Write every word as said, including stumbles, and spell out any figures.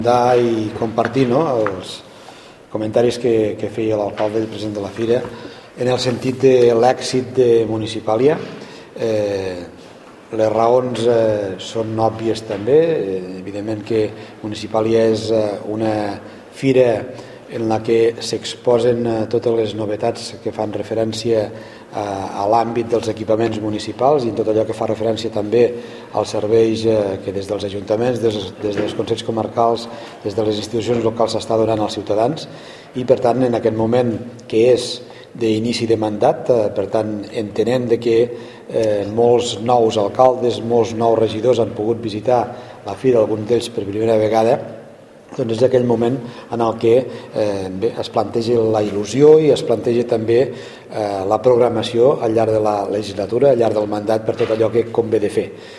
I compartir no, els comentaris que, que feia l'alcalde i el president de la Fira en el sentit de l'èxit de Municipàlia. Eh, les raons eh, són òbvies també. Eh, evidentment que Municipàlia és eh, una fira en la que s'exposen eh, totes les novetats que fan referència a, a l'àmbit dels equipaments municipals i en tot allò que fa referència també als serveis eh, que des dels ajuntaments, des, des dels consells comarcals, des de les institucions locals s'està donant als ciutadans i per tant en aquest moment que és d'inici de mandat, eh, per tant entenent de que eh, molts nous alcaldes, molts nous regidors han pogut visitar la fira, alguns d'ells per primera vegada, doncs és aquell moment en el que eh, bé, es plantegi la il·lusió i es plantegi també eh, la programació al llarg de la legislatura, al llarg del mandat per tot allò que convé de fer.